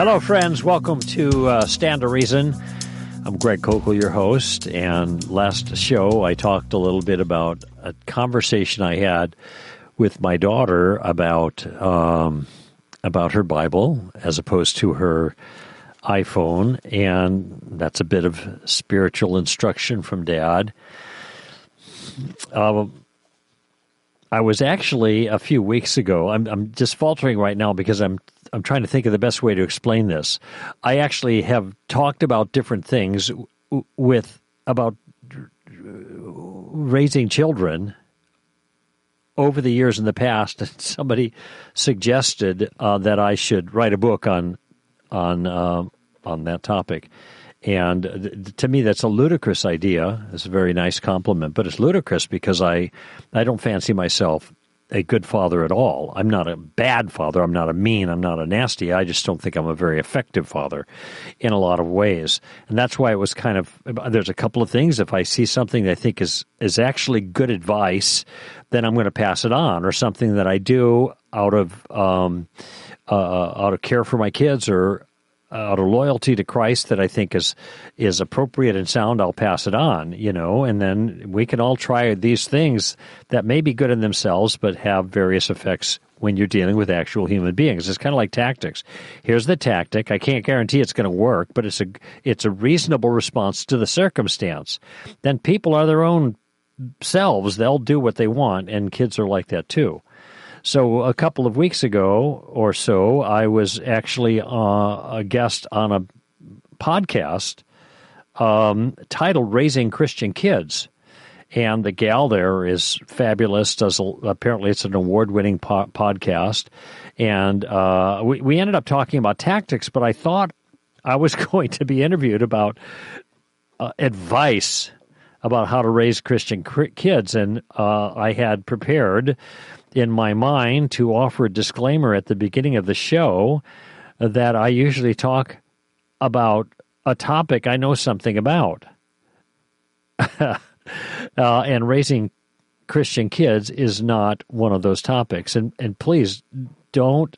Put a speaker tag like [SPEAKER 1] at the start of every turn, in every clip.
[SPEAKER 1] Hello, friends. Welcome to Stand to Reason. I'm Greg Kokel, your host, and last show I talked a little bit about a conversation I had with my daughter about her Bible as opposed to her iPhone, and that's a bit of spiritual instruction from Dad. I was actually a few weeks ago. I'm just faltering right now because I'm trying to think of the best way to explain this. I actually have talked about different things about raising children over the years in the past. Somebody suggested that I should write a book on that topic. And to me, that's a ludicrous idea. It's a very nice compliment, but it's ludicrous because I don't fancy myself a good father at all. I'm not a bad father. I'm not I'm not a nasty. I just don't think I'm a very effective father in a lot of ways. And that's why it was kind of, there's a couple of things. If I see something that I think is actually good advice, then I'm going to pass it on, or something that I do out of care for my kids or out of loyalty to Christ that I think is appropriate and sound, I'll pass it on, and then we can all try these things that may be good in themselves but have various effects when you're dealing with actual human beings. It's kind of like tactics. Here's the tactic. I can't guarantee it's going to work, but it's a reasonable response to the circumstance. Then people are their own selves. They'll do what they want, and kids are like that too. So a couple of weeks ago or so, I was actually a guest on a podcast titled Raising Christian Kids. And the gal there is fabulous. Apparently it's an award-winning podcast. And we ended up talking about tactics, but I thought I was going to be interviewed about advice about how to raise Christian kids. And I had prepared in my mind to offer a disclaimer at the beginning of the show that I usually talk about a topic I know something about. And raising Christian kids is not one of those topics. And please don't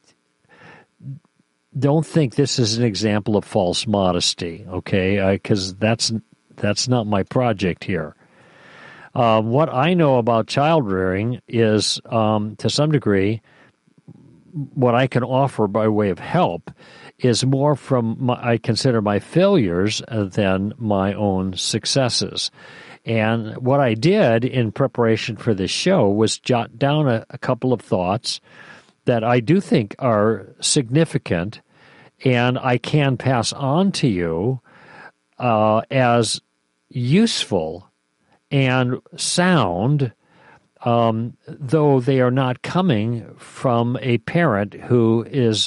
[SPEAKER 1] think this is an example of false modesty, okay? Because that's not my project here. What I know about child rearing is, to some degree, what I can offer by way of help is more from I consider my failures than my own successes. And what I did in preparation for this show was jot down a couple of thoughts that I do think are significant and I can pass on to you as useful and sound, though they are not coming from a parent who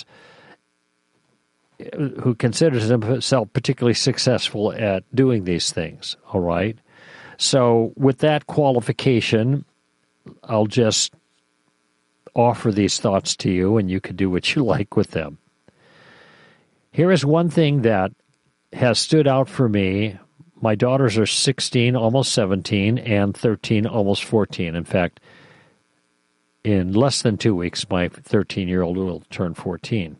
[SPEAKER 1] considers himself particularly successful at doing these things, all right? So with that qualification, I'll just offer these thoughts to you, and you can do what you like with them. Here is one thing that has stood out for me. My daughters are 16, almost 17, and 13, almost 14. In fact, in less than 2 weeks, my 13-year-old will turn 14.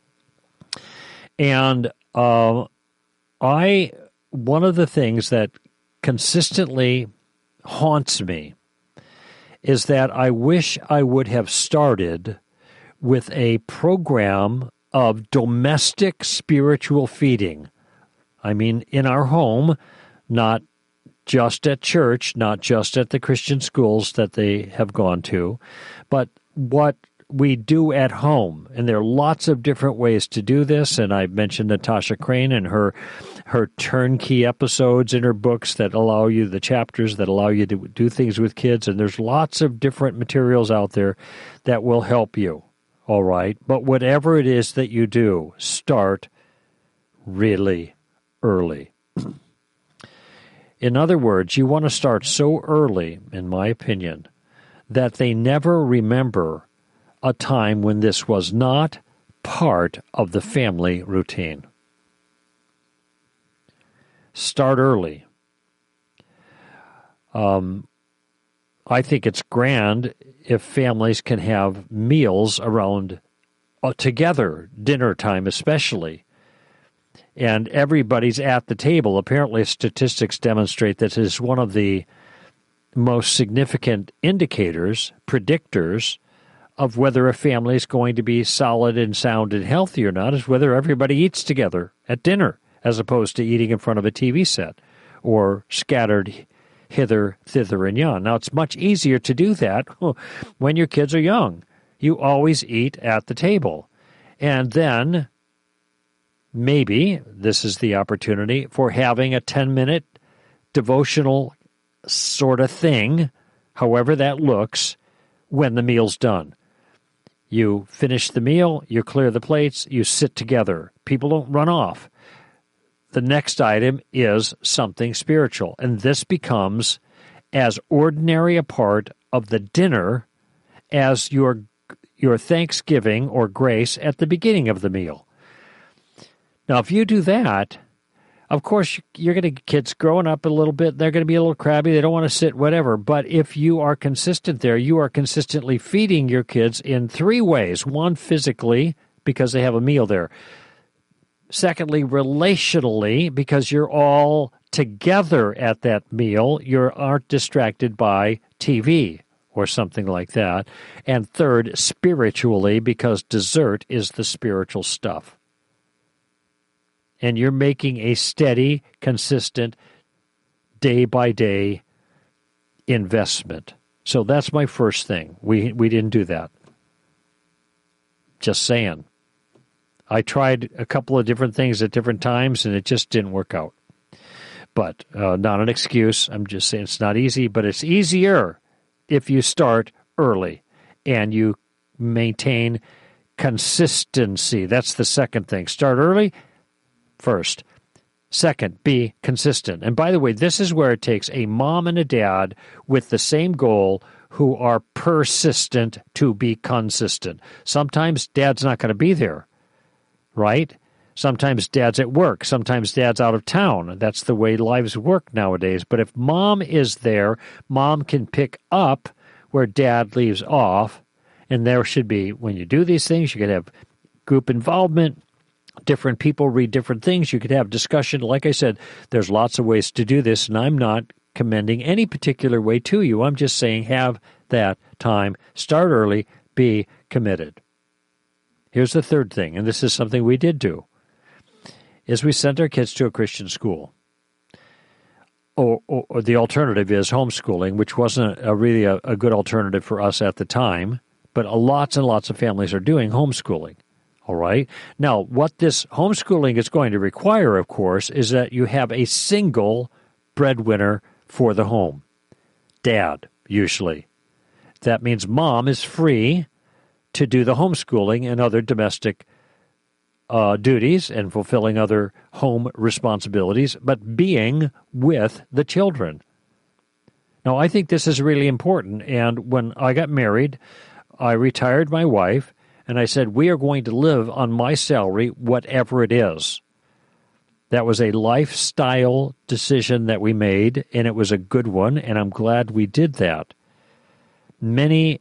[SPEAKER 1] And one of the things that consistently haunts me is that I wish I would have started with a program of domestic spiritual feeding. I mean, in our home, not just at church, not just at the Christian schools that they have gone to, but what we do at home. And there are lots of different ways to do this. And I've mentioned Natasha Crane and her turnkey episodes in her books that allow you, the chapters that allow you to do things with kids. And there's lots of different materials out there that will help you. All right. But whatever it is that you do, start really early. In other words, you want to start so early, in my opinion, that they never remember a time when this was not part of the family routine. Start early. I think it's grand if families can have meals around together, dinner time especially, and everybody's at the table. Apparently, statistics demonstrate that is one of the most significant indicators, predictors, of whether a family is going to be solid and sound and healthy or not, is whether everybody eats together at dinner, as opposed to eating in front of a TV set or scattered hither, thither, and yon. Now, it's much easier to do that when your kids are young. You always eat at the table. And then maybe this is the opportunity for having a 10-minute devotional sort of thing, however that looks, when the meal's done. You finish the meal, you clear the plates, you sit together. People don't run off. The next item is something spiritual, and this becomes as ordinary a part of the dinner as your thanksgiving or grace at the beginning of the meal. Now, if you do that, of course, you're going to get kids growing up a little bit. They're going to be a little crabby. They don't want to sit, whatever. But if you are consistent there, you are consistently feeding your kids in three ways. One, physically, because they have a meal there. Secondly, relationally, because you're all together at that meal. You aren't distracted by TV or something like that. And third, spiritually, because dessert is the spiritual stuff. And you're making a steady, consistent, day-by-day investment. So that's my first thing. We didn't do that. Just saying. I tried a couple of different things at different times, and it just didn't work out. But not an excuse. I'm just saying it's not easy, but it's easier if you start early and you maintain consistency. That's the second thing. Start early first. Second, be consistent. And by the way, this is where it takes a mom and a dad with the same goal who are persistent to be consistent. Sometimes dad's not going to be there, right? Sometimes dad's at work. Sometimes dad's out of town. That's the way lives work nowadays. But if mom is there, mom can pick up where dad leaves off. And there should be, when you do these things, you could have group involvement. Different people read different things. You could have discussion. Like I said, there's lots of ways to do this, and I'm not commending any particular way to you. I'm just saying have that time. Start early. Be committed. Here's the third thing, and this is something we did do, is we sent our kids to a Christian school. Or the alternative is homeschooling, which wasn't really a good alternative for us at the time, but lots and lots of families are doing homeschooling. All right. Now, what this homeschooling is going to require, of course, is that you have a single breadwinner for the home. Dad, usually. That means mom is free to do the homeschooling and other domestic duties and fulfilling other home responsibilities, but being with the children. Now, I think this is really important. And when I got married, I retired my wife, and I said, we are going to live on my salary, whatever it is. That was a lifestyle decision that we made, and it was a good one, and I'm glad we did that. Many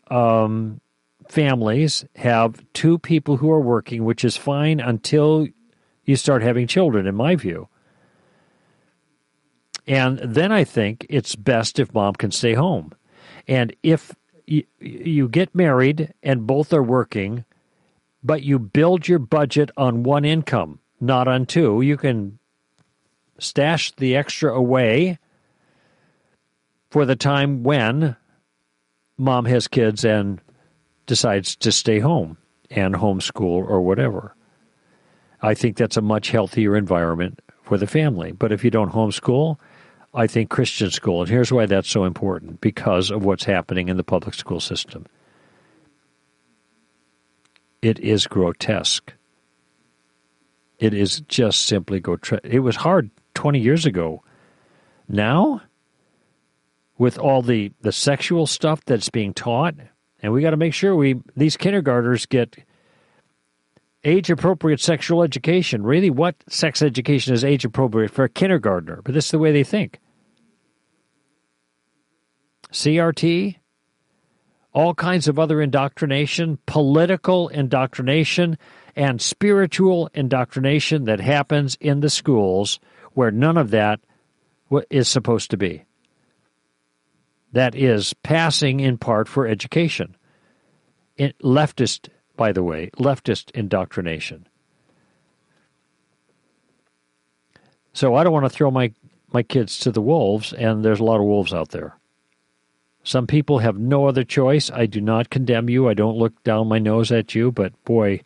[SPEAKER 1] families have two people who are working, which is fine until you start having children, in my view. And then I think it's best if mom can stay home. And if you get married and both are working, but you build your budget on one income, not on two. You can stash the extra away for the time when mom has kids and decides to stay home and homeschool or whatever. I think that's a much healthier environment for the family. But if you don't homeschool, I think Christian school, and here's why that's so important, because of what's happening in the public school system. It is grotesque. It is just simply grotesque. It was hard 20 years ago. Now, with all the sexual stuff that's being taught, and we got to make sure these kindergartners get age-appropriate sexual education. Really, what sex education is age-appropriate for a kindergartner? But this is the way they think. CRT, all kinds of other indoctrination, political indoctrination, and spiritual indoctrination that happens in the schools where none of that is supposed to be. That is passing in part for education. Leftist, by the way, leftist indoctrination. So I don't want to throw my kids to the wolves, and there's a lot of wolves out there. Some people have no other choice. I do not condemn you. I don't look down my nose at you, but boy,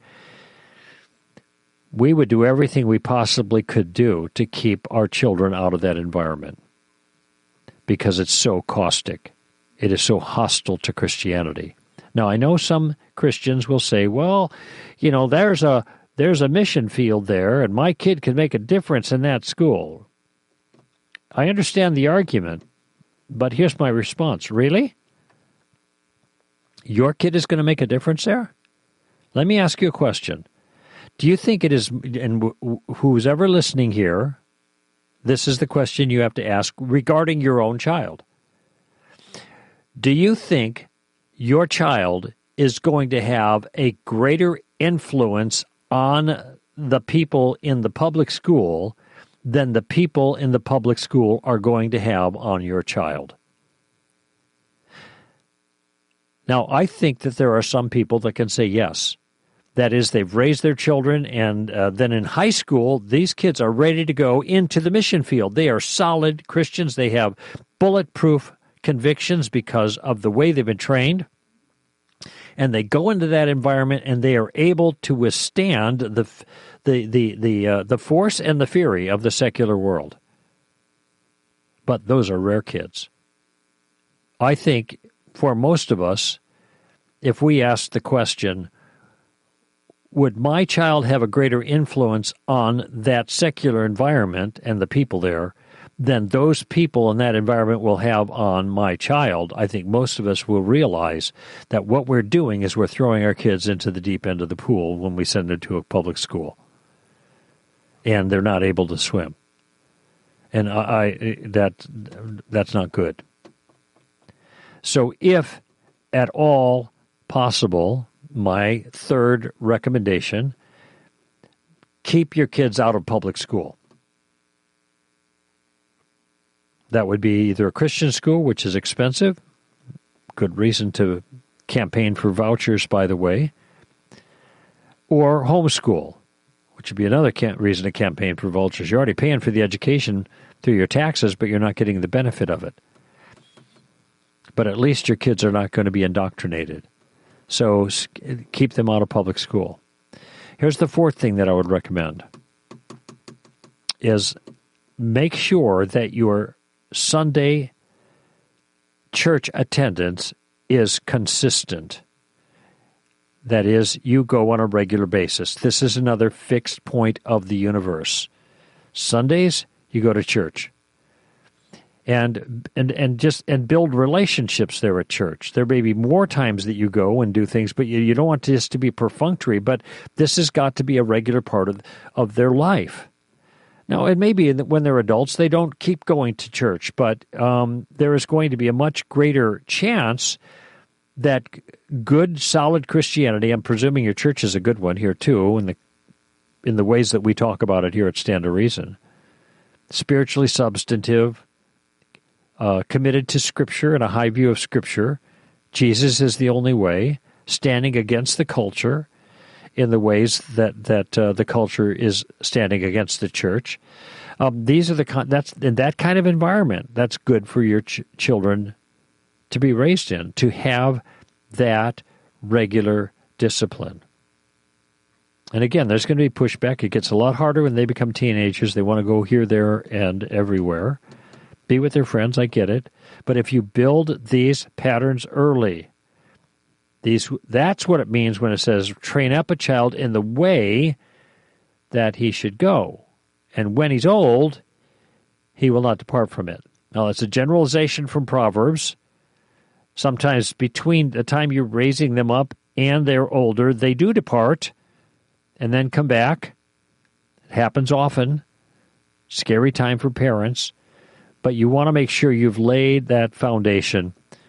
[SPEAKER 1] we would do everything we possibly could do to keep our children out of that environment because it's so caustic. It is so hostile to Christianity. Now, I know some Christians will say, well, you know, there's a mission field there, and my kid can make a difference in that school. I understand the argument, but here's my response. Really? Your kid is going to make a difference there? Let me ask you a question. Do you think it is, and who's ever listening here, this is the question you have to ask regarding your own child. Do you think your child is going to have a greater influence on the people in the public school than the people in the public school are going to have on your child? Now, I think that there are some people that can say yes. That is, they've raised their children, and then in high school, these kids are ready to go into the mission field. They are solid Christians. They have bulletproof convictions because of the way they've been trained. And they go into that environment, and they are able to withstand the force and the fury of the secular world. But those are rare kids. I think for most of us, if we ask the question, would my child have a greater influence on that secular environment and the people there than those people in that environment will have on my child? I think most of us will realize that what we're doing is we're throwing our kids into the deep end of the pool when we send them to a public school, and they're not able to swim. And that's not good. So if at all possible, my third recommendation, keep your kids out of public school. That would be either a Christian school, which is expensive, good reason to campaign for vouchers, by the way, or homeschool, which would be another reason to campaign for vouchers. You're already paying for the education through your taxes, but you're not getting the benefit of it. But at least your kids are not going to be indoctrinated. So keep them out of public school. Here's the fourth thing that I would recommend is make sure that your Sunday church attendance is consistent. That is, you go on a regular basis. This is another fixed point of the universe. Sundays, you go to church. And build relationships there at church. There may be more times that you go and do things, but you don't want this to be perfunctory, but this has got to be a regular part of their life. Now, it may be that when they're adults, they don't keep going to church, but there is going to be a much greater chance that good, solid Christianity, I'm presuming your church is a good one here too, in the ways that we talk about it here at Stand to Reason, spiritually substantive, committed to Scripture and a high view of Scripture. Jesus is the only way, standing against the culture in the ways that the culture is standing against the church. These are that's in that kind of environment. That's good for your children to be raised in, to have that regular discipline. And again, there's going to be pushback. It gets a lot harder when they become teenagers. They want to go here, there, and everywhere. Be with their friends, I get it. But if you build these patterns early, that's what it means when it says train up a child in the way that he should go. And when he's old, he will not depart from it. Now, it's a generalization from Proverbs. Sometimes between the time you're raising them up and they're older, they do depart and then come back. It happens often. Scary time for parents. But you want to make sure you've laid that foundation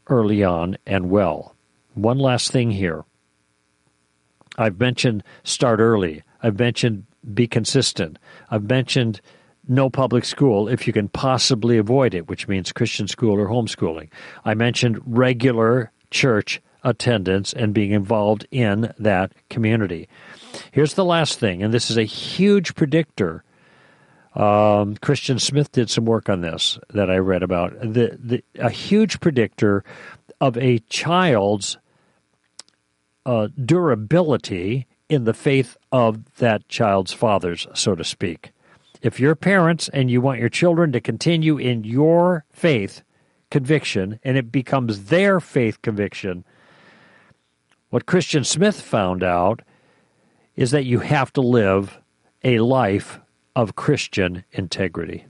[SPEAKER 1] early on and well. One last thing here. I've mentioned start early. I've mentioned be consistent. I've mentioned no public school if you can possibly avoid it, which means Christian school or homeschooling. I mentioned regular church attendance and being involved in that community. Here's the last thing, and this is a huge predictor. Christian Smith did some work on this that I read about. A huge predictor of a child's durability in the faith of that child's fathers, so to speak. If you're parents and you want your children to continue in your faith conviction and it becomes their faith conviction, what Christian Smith found out is that you have to live a life of Christian integrity.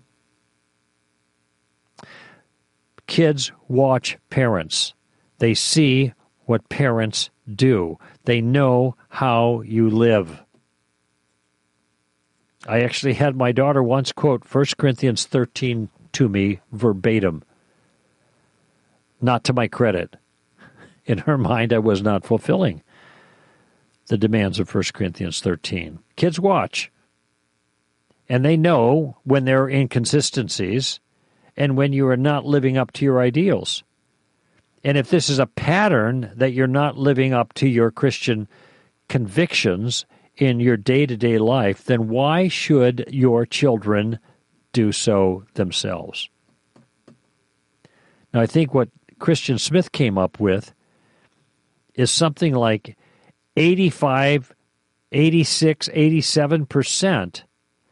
[SPEAKER 1] Kids watch parents. They see what parents do. They know how you live. I actually had my daughter once quote 1 Corinthians 13 to me verbatim. Not to my credit. In her mind, I was not fulfilling the demands of 1 Corinthians 13. Kids watch. And they know when there are inconsistencies and when you are not living up to your ideals. And if this is a pattern that you're not living up to your Christian convictions in your day-to-day life, then why should your children do so themselves? Now, I think what Christian Smith came up with is something like 85, 86, 87%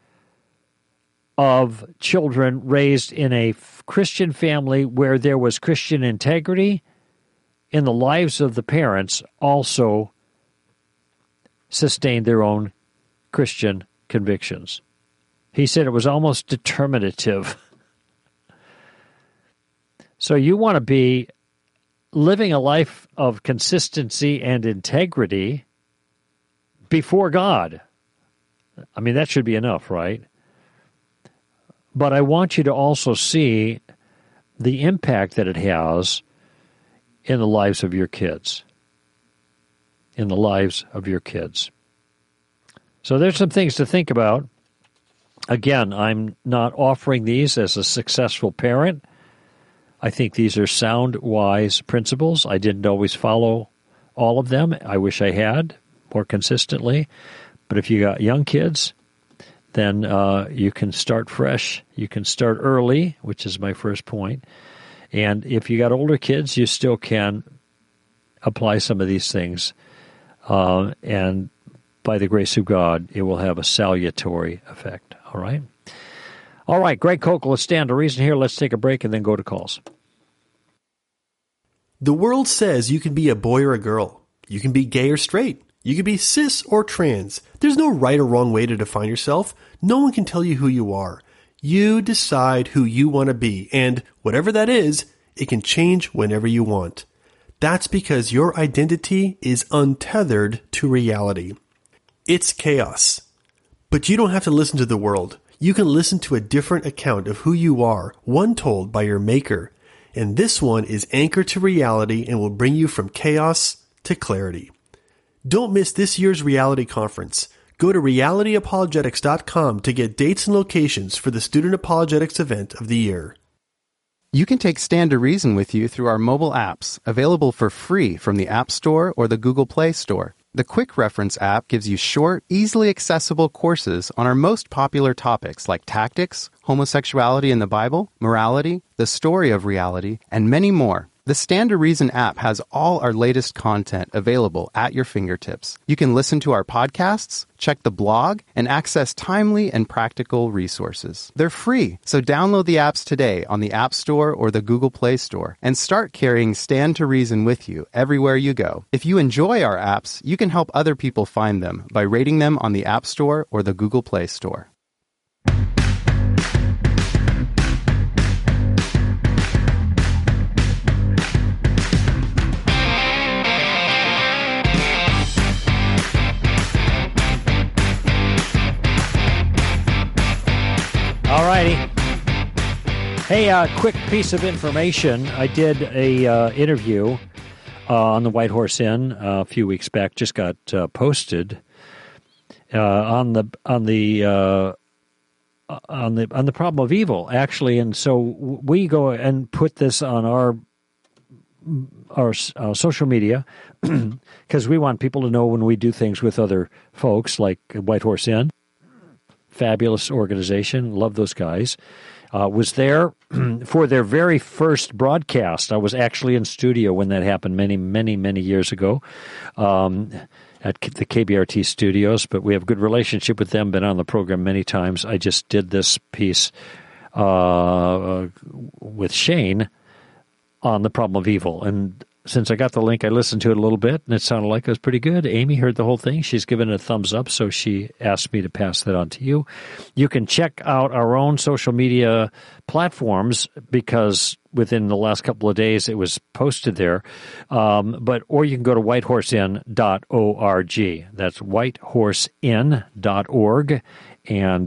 [SPEAKER 1] of children raised in a Christian family where there was Christian integrity in the lives of the parents also sustained their own Christian convictions. He said it was almost determinative. So you want to be living a life of consistency and integrity before God. I mean, that should be enough, right? But I want you to also see the impact that it has in the lives of your kids. In the lives of your kids. So there's some things to think about. Again, I'm not offering these as a successful parent. I think these are sound, wise principles. I didn't always follow all of them. I wish I had more consistently. But if you got young kids, then you can start fresh. You can start early, which is my first point. And if you got older kids, you still can apply some of these things. And by the grace of God, it will have a salutary effect. All right? All right, Greg Koch, let's stand to reason here. Let's take a break and then go to calls.
[SPEAKER 2] The world says you can be a boy or a girl. You can be gay or straight. You can be cis or trans. There's no right or wrong way to define yourself. No one can tell you who you are. You decide who you want to be, and whatever that is, it can change whenever you want. That's because your identity is untethered to reality. It's chaos. But you don't have to listen to the world. You can listen to a different account of who you are, one told by your maker. And this one is anchored to reality and will bring you from chaos to clarity. Don't miss this year's reality conference. Go to realityapologetics.com to get dates and locations for the Student Apologetics event of the year.
[SPEAKER 3] You can take Stand to Reason with you through our mobile apps, available for free from the App Store or the Google Play Store. The Quick Reference app gives you short, easily accessible courses on our most popular topics like tactics, homosexuality in the Bible, morality, the story of reality, and many more. The Stand to Reason app has all our latest content available at your fingertips. You can listen to our podcasts, check the blog, and access timely and practical resources. They're free, so download the apps today on the App Store or the Google Play Store and start carrying Stand to Reason with you everywhere you go. If you enjoy our apps, you can help other people find them by rating them on the App Store or the Google Play Store. All righty.
[SPEAKER 1] Hey, quick piece of information. I did a interview on the White Horse Inn a few weeks back. Just got posted on the problem of evil, actually. And so we go and put this on our social media because we want people to know when we do things with other folks like White Horse Inn. Fabulous organization. Love those guys. Was there for their very first broadcast. I was actually in studio when that happened many years ago at the KBRT studios, but we have a good relationship with them, been on the program many times. I just did this piece with Shane on the problem of evil, and since I got the link, I listened to it a little bit, and it sounded like it was pretty good. Amy heard the whole thing. She's given it a thumbs up, so she asked me to pass that on to you. You can check out our own social media platforms because within the last couple of days it was posted there. Or you can go to whitehorseinn.org. That's whitehorseinn.org, and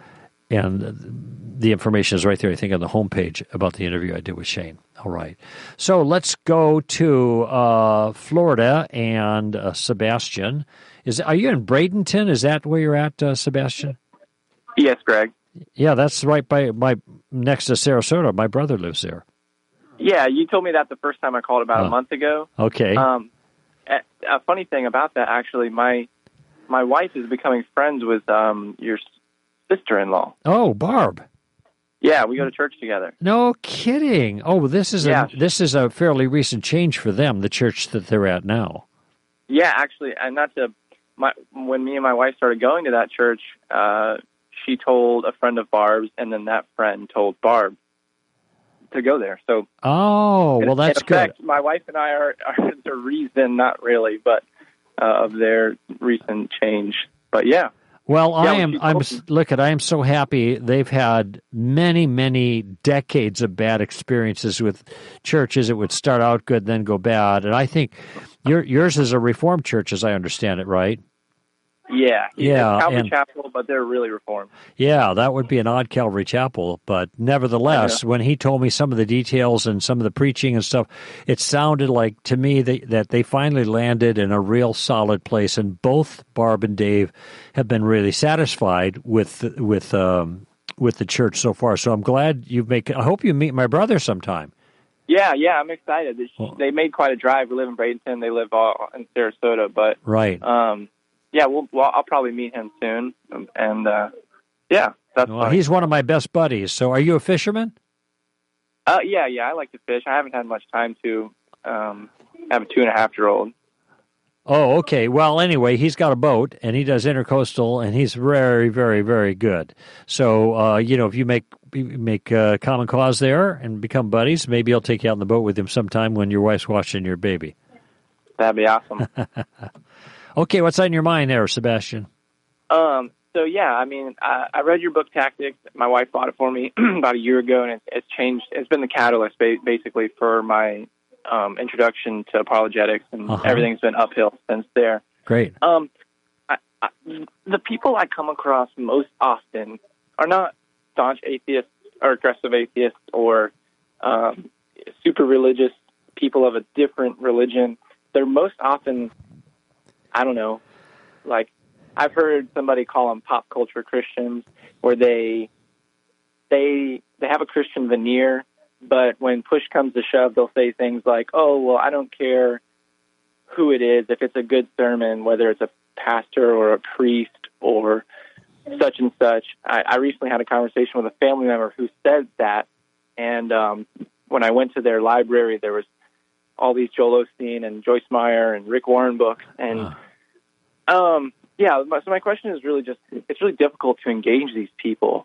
[SPEAKER 1] the information is right there, I think, on the homepage about the interview I did with Shane. All right. So let's go to Florida and Sebastian. Are you in Bradenton? Is that where you're at, Sebastian?
[SPEAKER 4] Yes, Greg.
[SPEAKER 1] Yeah, that's right by next to Sarasota. My brother lives there.
[SPEAKER 4] Yeah, you told me that the first time I called about a month ago.
[SPEAKER 1] Okay.
[SPEAKER 4] A funny thing about that, actually, my wife is becoming friends with your sister-in-law.
[SPEAKER 1] Oh, Barb.
[SPEAKER 4] Yeah, we go to church together.
[SPEAKER 1] No kidding. Oh, this is a fairly recent change for them, the church that they're at now.
[SPEAKER 4] Yeah, actually, and when me and my wife started going to that church, she told a friend of Barb's, and then that friend told Barb to go there. So,
[SPEAKER 1] that's good.
[SPEAKER 4] My wife and I are the reason, not really, but of their recent change. But yeah.
[SPEAKER 1] Well, I am so happy. They've had many decades of bad experiences with churches. It would start out good, then go bad. And I think yours is a Reformed church, as I understand it, right?
[SPEAKER 4] Yeah. Calvary Chapel, but they're really Reformed. Yeah,
[SPEAKER 1] that would be an odd Calvary Chapel. But nevertheless, when he told me some of the details and some of the preaching and stuff, it sounded like to me that they finally landed in a real solid place. And both Barb and Dave have been really satisfied with the church so far. So I'm glad I hope you meet my brother sometime.
[SPEAKER 4] Yeah, I'm excited. They made quite a drive. We live in Bradenton. They live all in Sarasota, but
[SPEAKER 1] right.
[SPEAKER 4] Yeah, I'll probably meet him soon, and that's funny.
[SPEAKER 1] He's one of my best buddies. So, are you a fisherman?
[SPEAKER 4] Yeah, I like to fish. I haven't had much time to have a 2.5-year-old.
[SPEAKER 1] Oh, okay. Well, anyway, he's got a boat, and he does intercoastal, and he's very, very, very good. So, if you make common cause there and become buddies, maybe I'll take you out on the boat with him sometime when your wife's watching your baby.
[SPEAKER 4] That'd be awesome.
[SPEAKER 1] Okay, what's on your mind there, Sebastian?
[SPEAKER 4] So yeah, I mean, I read your book, Tactics. My wife bought it for me about a year ago, and it's changed. It's been the catalyst, basically, for my introduction to apologetics, and everything's been uphill since there.
[SPEAKER 1] Great.
[SPEAKER 4] The people I come across most often are not staunch atheists or aggressive atheists or super religious people of a different religion. They're most often, I don't know, like I've heard somebody call them pop culture Christians, where they have a Christian veneer, but when push comes to shove, they'll say things like, "Oh, well, I don't care who it is, if it's a good sermon, whether it's a pastor or a priest or such and such." I recently had a conversation with a family member who said that, and when I went to their library, there was all these Joel Osteen and Joyce Meyer and Rick Warren books. And, so my question is really just, it's really difficult to engage these people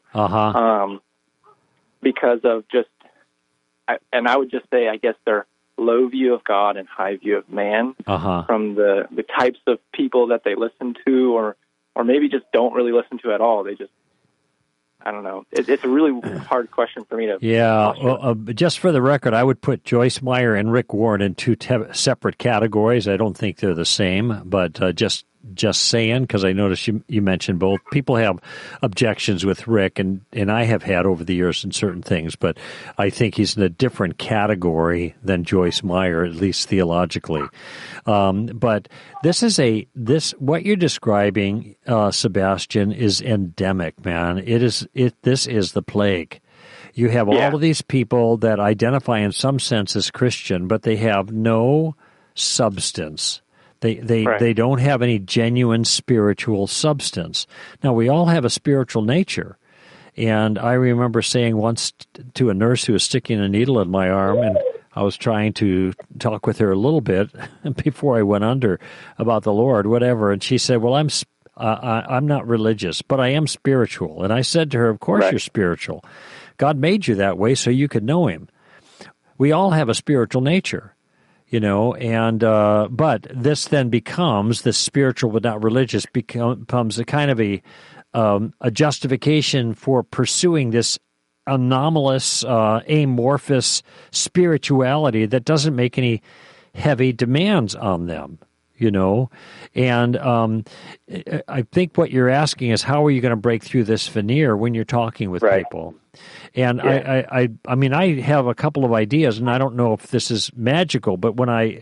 [SPEAKER 4] because of and I would just say, I guess their low view of God and high view of man from the types of people that they listen to or maybe just don't really listen to at all. They just, I don't know. It's a really hard question for me to.
[SPEAKER 1] Yeah. Well, just for the record, I would put Joyce Meyer and Rick Warren in two separate categories. I don't think they're the same, but just just saying, because I noticed you mentioned both. People have objections with Rick, and I have had over the years in certain things, but I think he's in a different category than Joyce Meyer, at least theologically. But what you're describing, Sebastian, is endemic, man. This is the plague. You have all of these people that identify in some sense as Christian, but they have no substance. They don't have any genuine spiritual substance. Now, we all have a spiritual nature. And I remember saying once to a nurse who was sticking a needle in my arm, and I was trying to talk with her a little bit before I went under about the Lord, whatever. And she said, well, I'm not religious, but I am spiritual. And I said to her, of course you're spiritual. God made you that way so you could know him. We all have a spiritual nature, and but this then becomes, this spiritual but not religious becomes a kind of a justification for pursuing this anomalous, amorphous spirituality that doesn't make any heavy demands on them. And I think what you're asking is, how are you going to break through this veneer when you're talking with people? And I mean, I have a couple of ideas, and I don't know if this is magical, but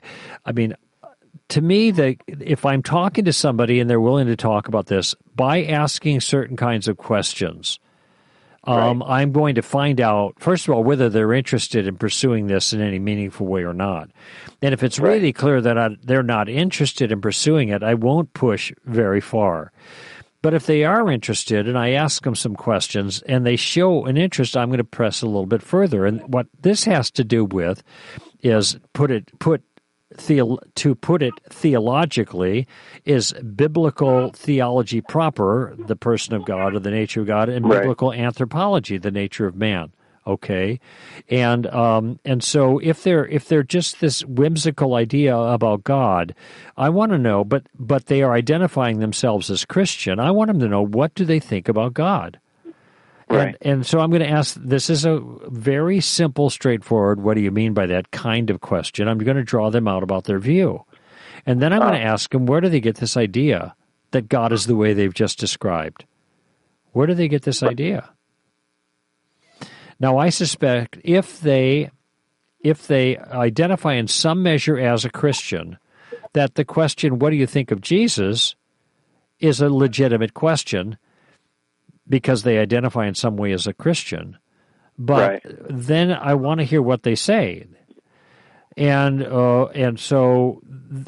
[SPEAKER 1] to me, if I'm talking to somebody and they're willing to talk about this, by asking certain kinds of questions, I'm going to find out, first of all, whether they're interested in pursuing this in any meaningful way or not. And if it's really clear that they're not interested in pursuing it, I won't push very far. But if they are interested and I ask them some questions and they show an interest, I'm going to press a little bit further. And what this has to do with is, to put it theologically, is biblical theology proper, the person of God or the nature of God, and biblical anthropology, the nature of man. Okay, and so if they're just this whimsical idea about God, I want to know, but they are identifying themselves as Christian. I want them to know, what do they think about God? And so I'm going to ask, this is a very simple, straightforward, what do you mean by that kind of question? I'm going to draw them out about their view. And then I'm going to ask them, where do they get this idea that God is the way they've just described? Where do they get this idea? Now, I suspect if they identify in some measure as a Christian, that the question, what do you think of Jesus, is a legitimate question, because they identify in some way as a Christian. But then I want to hear what they say. And so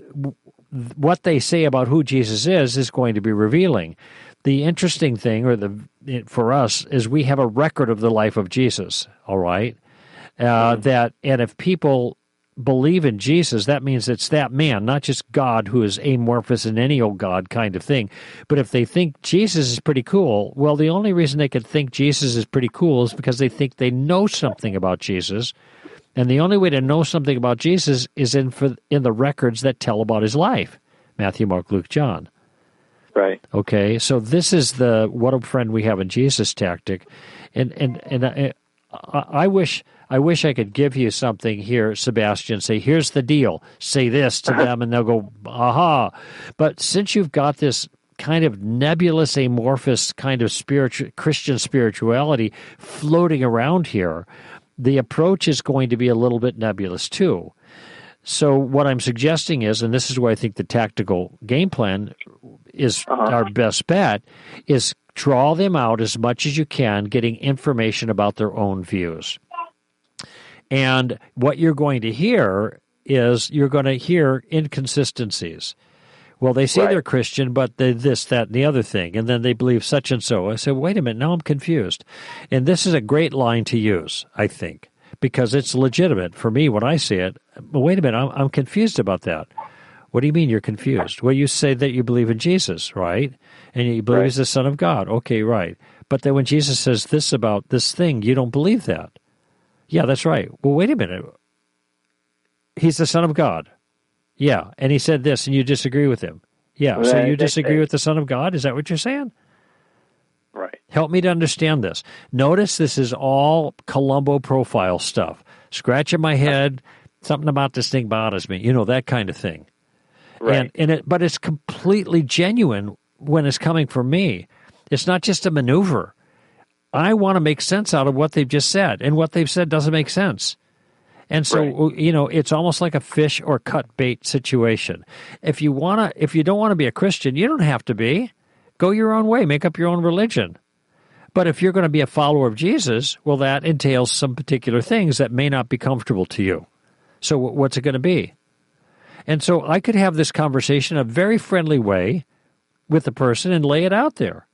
[SPEAKER 1] what they say about who Jesus is going to be revealing. The interesting thing, for us, is we have a record of the life of Jesus, all right? And if people believe in Jesus, that means it's that man, not just God who is amorphous in any old God kind of thing. But if they think Jesus is pretty cool, well, the only reason they could think Jesus is pretty cool is because they think they know something about Jesus. And the only way to know something about Jesus is in the records that tell about his life. Matthew, Mark, Luke, John.
[SPEAKER 4] Right.
[SPEAKER 1] Okay, so this is the what a friend we have in Jesus tactic. And I wish I could give you something here, Sebastian, say, here's the deal, say this to them, and they'll go, aha. But since you've got this kind of nebulous, amorphous kind of Christian spirituality floating around here, the approach is going to be a little bit nebulous too. So what I'm suggesting is, and this is where I think the tactical game plan is our best bet, is draw them out as much as you can, getting information about their own views. And what you're going to hear is, you're going to hear inconsistencies. Well, they say they're Christian, but they this, that, and the other thing, and then they believe such and so. I say, wait a minute, now I'm confused. And this is a great line to use, I think, because it's legitimate for me when I see it. But wait a minute, I'm confused about that. What do you mean you're confused? Well, you say that you believe in Jesus, right? And you believe he's the Son of God. Okay, right. But then when Jesus says this about this thing, you don't believe that. Yeah, that's right. Well, wait a minute. He's the Son of God. Yeah, and he said this, and you disagree with him. Yeah, so you disagree with the Son of God? Is that what you're saying?
[SPEAKER 4] Right.
[SPEAKER 1] Help me to understand this. Notice this is all Columbo profile stuff. Scratching my head, something about this thing bothers me, that kind of thing.
[SPEAKER 4] Right.
[SPEAKER 1] But it's completely genuine when it's coming from me. It's not just a maneuver. I want to make sense out of what they've just said, and what they've said doesn't make sense. And so, it's almost like a fish or cut bait situation. If you don't want to be a Christian, you don't have to be. Go your own way, make up your own religion. But if you're going to be a follower of Jesus, well, that entails some particular things that may not be comfortable to you. So what's it going to be? And so I could have this conversation in a very friendly way with the person and lay it out there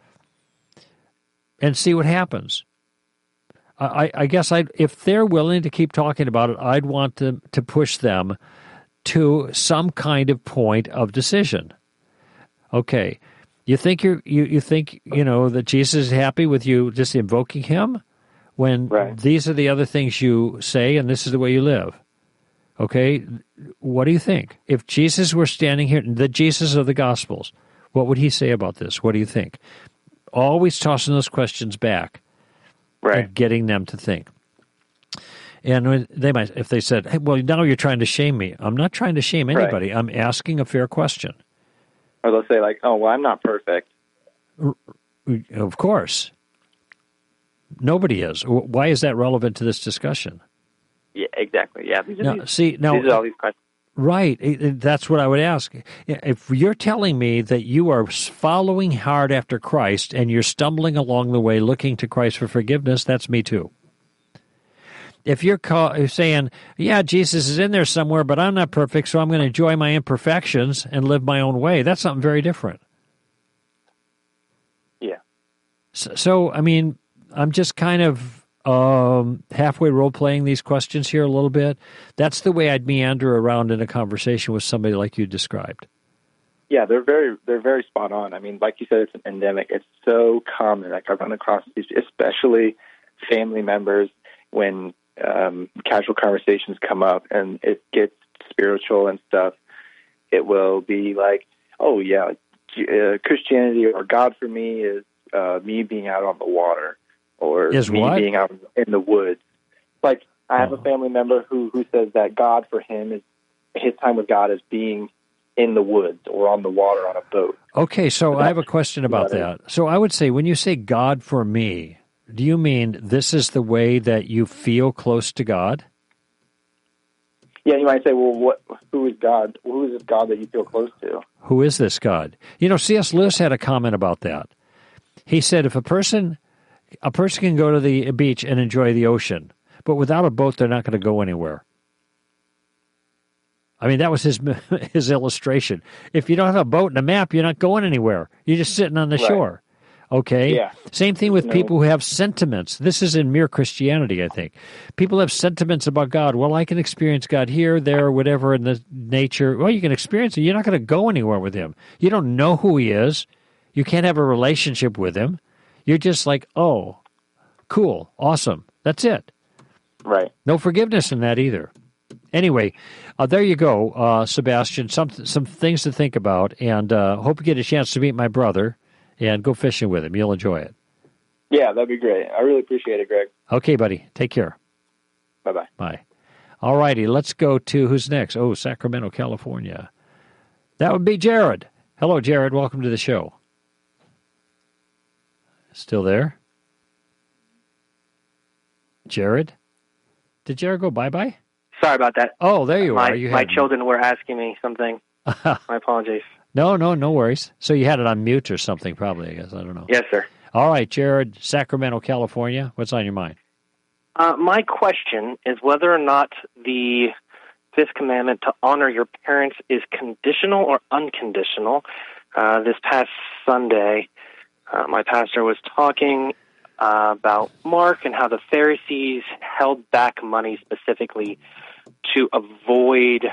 [SPEAKER 1] and see what happens. I guess if they're willing to keep talking about it, I'd want to push them to some kind of point of decision. Okay, you think that Jesus is happy with you just invoking him when these are the other things you say and this is the way you live? Okay, what do you think? If Jesus were standing here, the Jesus of the Gospels, what would he say about this? What do you think? Always tossing those questions back.
[SPEAKER 4] Right.
[SPEAKER 1] And getting them to think. And they might, if they said, hey, well, now you're trying to shame me. I'm not trying to shame anybody. Right. I'm asking a fair question.
[SPEAKER 4] Or they'll say, like, oh, well, I'm not perfect.
[SPEAKER 1] Of course. Nobody is. Why is that relevant to this discussion?
[SPEAKER 4] Yeah, exactly. Yeah. These are all these questions.
[SPEAKER 1] Right. That's what I would ask. If you're telling me that you are following hard after Christ and you're stumbling along the way looking to Christ for forgiveness, that's me too. If you're saying, yeah, Jesus is in there somewhere, but I'm not perfect, so I'm going to enjoy my imperfections and live my own way, that's something very different.
[SPEAKER 4] Yeah.
[SPEAKER 1] So I mean, I'm just kind of halfway role-playing these questions here a little bit. That's the way I'd meander around in a conversation with somebody like you described.
[SPEAKER 4] Yeah, they're very spot on. I mean, like you said, it's an endemic. It's so common. Like I run across these, especially family members, when casual conversations come up and it gets spiritual and stuff. It will be like, oh yeah, Christianity or God for me is me being out on the water. Or
[SPEAKER 1] is
[SPEAKER 4] me
[SPEAKER 1] what?
[SPEAKER 4] Being out in the woods. Like, I have a family member who says that God for him is, his time with God is being in the woods or on the water on a boat.
[SPEAKER 1] Okay, so I have a question about that. So I would say, when you say God for me, do you mean this is the way that you feel close to God?
[SPEAKER 4] Yeah, you might say, well, who is God? Who is this God that you feel close to?
[SPEAKER 1] Who is this God? C.S. Lewis had a comment about that. He said if a person can go to the beach and enjoy the ocean, but without a boat, they're not going to go anywhere. I mean, that was his illustration. If you don't have a boat and a map, you're not going anywhere. You're just sitting on the shore. Okay?
[SPEAKER 4] Yeah.
[SPEAKER 1] Same thing with people who have sentiments. This is in Mere Christianity, I think. People have sentiments about God. Well, I can experience God here, there, whatever in the nature. Well, you can experience it. You're not going to go anywhere with him. You don't know who he is. You can't have a relationship with him. You're just like, oh, cool, awesome. That's it.
[SPEAKER 4] Right.
[SPEAKER 1] No forgiveness in that either. Anyway, there you go, Sebastian. Some things to think about, and hope you get a chance to meet my brother and go fishing with him. You'll enjoy it.
[SPEAKER 4] Yeah, that'd be great. I really appreciate it, Greg.
[SPEAKER 1] Okay, buddy. Take care.
[SPEAKER 4] Bye-bye.
[SPEAKER 1] Bye. All righty, let's go to who's next? Oh, Sacramento, California. That would be Jared. Hello, Jared. Welcome to the show. Still there? Jared? Did Jared go bye-bye?
[SPEAKER 5] Sorry about that.
[SPEAKER 1] Oh, there you are.
[SPEAKER 5] My children were asking me something. My apologies.
[SPEAKER 1] No worries. So you had it on mute or something, probably, I guess. I don't know.
[SPEAKER 5] Yes, sir.
[SPEAKER 1] All right, Jared, Sacramento, California. What's on your mind?
[SPEAKER 5] My question is whether or not the Fifth Commandment to honor your parents is conditional or unconditional. This past Sunday, my pastor was talking about Mark and how the Pharisees held back money specifically to avoid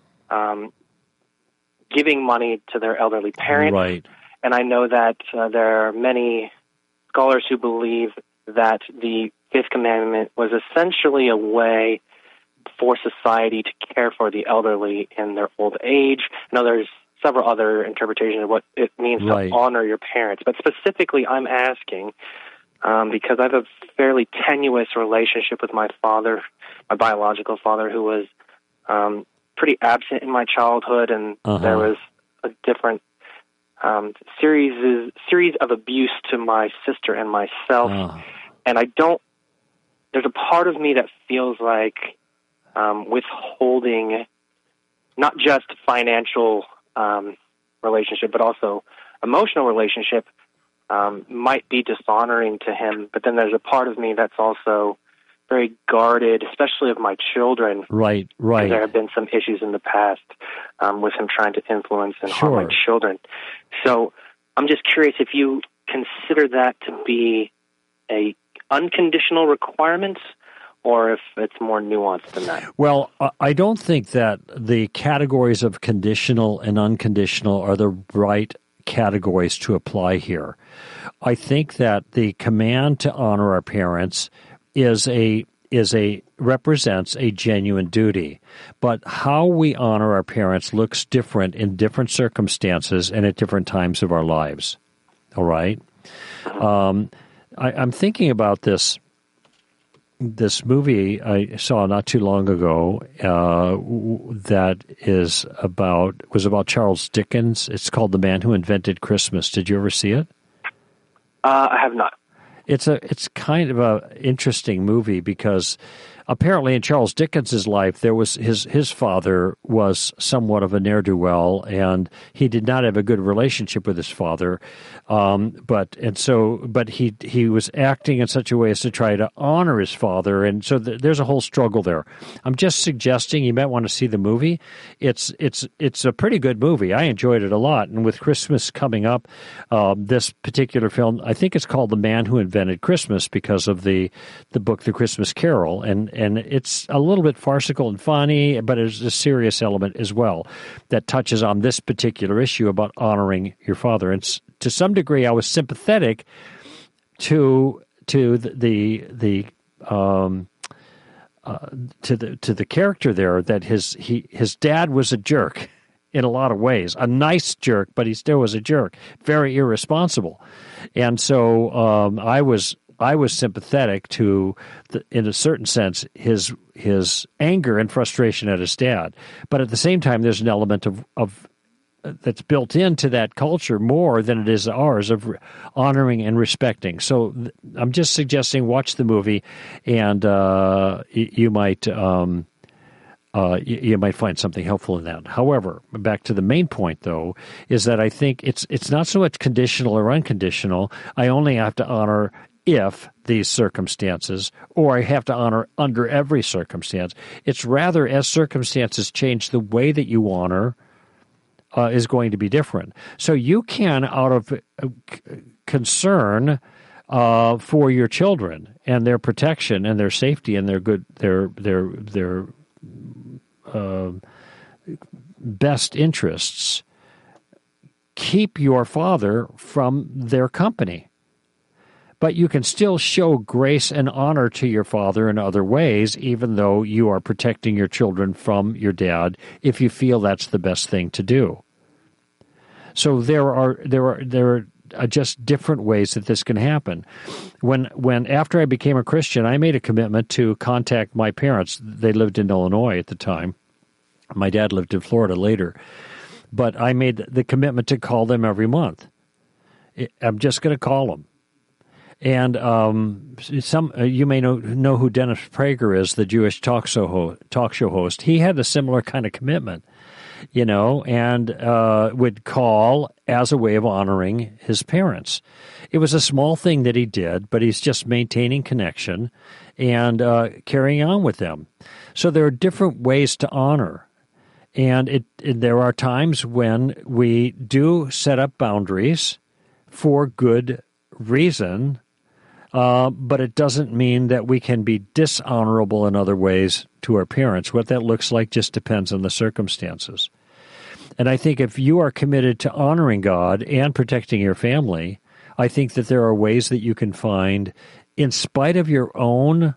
[SPEAKER 5] giving money to their elderly parents.
[SPEAKER 1] Right.
[SPEAKER 5] And I know that there are many scholars who believe that the Fifth Commandment was essentially a way for society to care for the elderly in their old age. I know there's several other interpretations of what it means to honor your parents. But specifically, I'm asking, because I have a fairly tenuous relationship with my father, my biological father, who was pretty absent in my childhood, and there was a different series of abuse to my sister and myself. And there's a part of me that feels like withholding not just financial relationship, but also emotional relationship might be dishonoring to him. But then there's a part of me that's also very guarded, especially of my children.
[SPEAKER 1] Right.
[SPEAKER 5] There have been some issues in the past with him trying to influence and harm my children. So I'm just curious if you consider that to be a unconditional requirement, or if it's more nuanced than that.
[SPEAKER 1] Well, I don't think that the categories of conditional and unconditional are the right categories to apply here. I think that the command to honor our parents represents a genuine duty. But how we honor our parents looks different in different circumstances and at different times of our lives. All right? I'm thinking about this movie I saw not too long ago that was about Charles Dickens. It's called The Man Who Invented Christmas. Did you ever see it?
[SPEAKER 5] I have not.
[SPEAKER 1] It's kind of a interesting movie because apparently in Charles Dickens's life there was his father was somewhat of a ne'er-do-well, and he did not have a good relationship with his father. But he was acting in such a way as to try to honor his father, and so there's a whole struggle there. I'm just suggesting you might want to see the movie. It's a pretty good movie. I enjoyed it a lot, and with Christmas coming up, this particular film, I think it's called The Man Who Invented Christmas because of the book The Christmas Carol, and it's a little bit farcical and funny, but there's a serious element as well that touches on this particular issue about honoring your father. And to some degree, I was sympathetic to the character there, that his dad was a jerk in a lot of ways, a nice jerk, but he still was a jerk, very irresponsible, and so I was sympathetic to, in a certain sense, his anger and frustration at his dad, but at the same time, there's an element of that's built into that culture more than it is ours of honoring and respecting. So I'm just suggesting watch the movie, and you might find something helpful in that. However, back to the main point, though, is that I think it's not so much conditional or unconditional. I only have to honor if these circumstances, or I have to honor under every circumstance. It's rather as circumstances change, the way that you honor is going to be different. So you can, out of concern for your children and their protection and their safety and their best interests, keep your father from their company. But you can still show grace and honor to your father in other ways, even though you are protecting your children from your dad, if you feel that's the best thing to do. So there are just different ways that this can happen. When after I became a Christian, I made a commitment to contact my parents. They lived in Illinois at the time. My dad lived in Florida later. But I made the commitment to call them every month. I'm just going to call them. And you may know who Dennis Prager is, the Jewish talk show host. He had a similar kind of commitment, and would call as a way of honoring his parents. It was a small thing that he did, but he's just maintaining connection and carrying on with them. So there are different ways to honor. And there are times when we do set up boundaries for good reason, but it doesn't mean that we can be dishonorable in other ways to our parents. What that looks like just depends on the circumstances. And I think if you are committed to honoring God and protecting your family, I think that there are ways that you can find, in spite of your own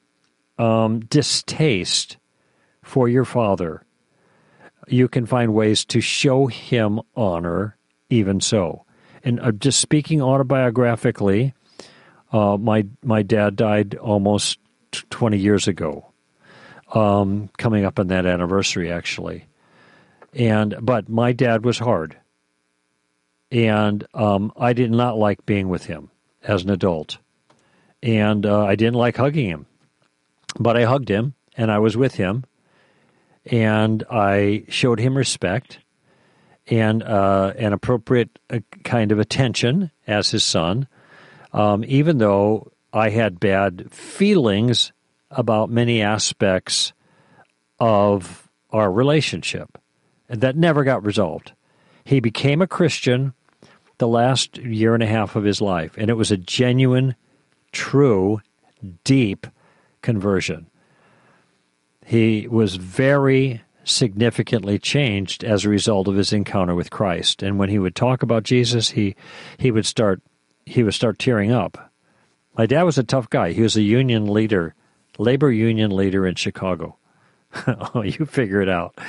[SPEAKER 1] distaste for your father, you can find ways to show him honor even so. And just speaking autobiographically, my dad died almost 20 years ago. coming up on that anniversary, actually. But my dad was hard, and I did not like being with him as an adult, and I didn't like hugging him, but I hugged him, and I was with him, and I showed him respect and an appropriate kind of attention as his son, even though I had bad feelings about many aspects of our relationship. And that never got resolved. He became a Christian the last year and a half of his life, and it was a genuine, true, deep conversion. He was very significantly changed as a result of his encounter with Christ. And when he would talk about Jesus, he would start tearing up. My dad was a tough guy. He was a union leader, labor union leader in Chicago. Oh, you figure it out.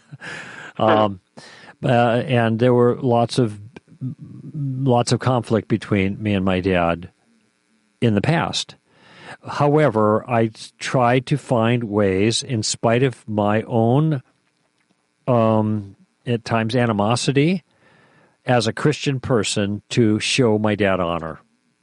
[SPEAKER 1] And there were lots of conflict between me and my dad in the past. However, I tried to find ways, in spite of my own, at times, animosity, as a Christian person, to show my dad honor.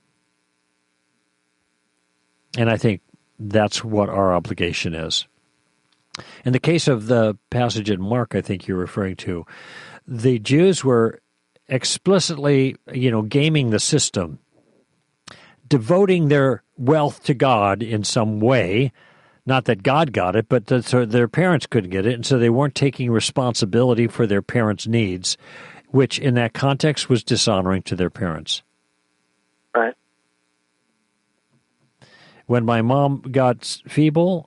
[SPEAKER 1] And I think that's what our obligation is. In the case of the passage in Mark, I think you're referring to, the Jews were explicitly, gaming the system, devoting their wealth to God in some way. Not that God got it, but so their parents couldn't get it, and so they weren't taking responsibility for their parents' needs, which in that context was dishonoring to their parents.
[SPEAKER 5] Right.
[SPEAKER 1] When my mom got feeble,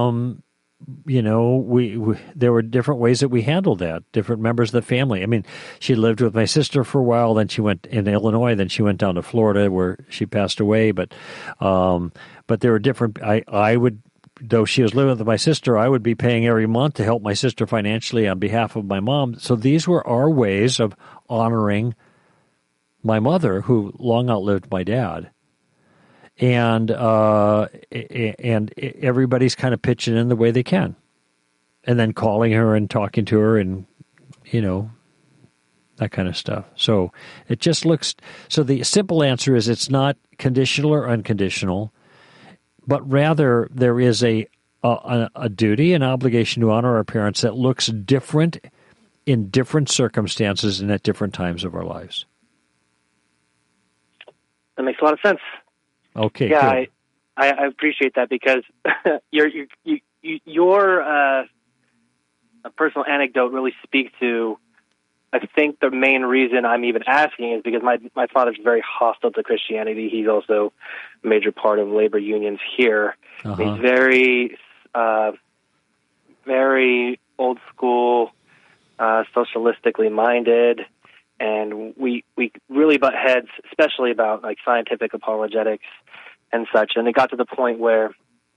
[SPEAKER 1] there were different ways that we handled that, different members of the family. I mean, she lived with my sister for a while, then she went in Illinois, then she went down to Florida where she passed away. But there were different, I would, though she was living with my sister, I would be paying every month to help my sister financially on behalf of my mom. So these were our ways of honoring my mother, who long outlived my dad. And everybody's kind of pitching in the way they can, and then calling her and talking to her, and that kind of stuff. So it just looks. So the simple answer is it's not conditional or unconditional, but rather there is a duty, an obligation to honor our parents that looks different in different circumstances and at different times of our lives.
[SPEAKER 5] That makes a lot of sense.
[SPEAKER 1] Okay.
[SPEAKER 5] Yeah, I appreciate that, because your personal anecdote really speaks to, I think, the main reason I'm even asking is because my father's very hostile to Christianity. He's also a major part of labor unions here. Uh-huh. He's very, very old school, socialistically minded. And we really butt heads, especially about like scientific apologetics and such. And it got to the point where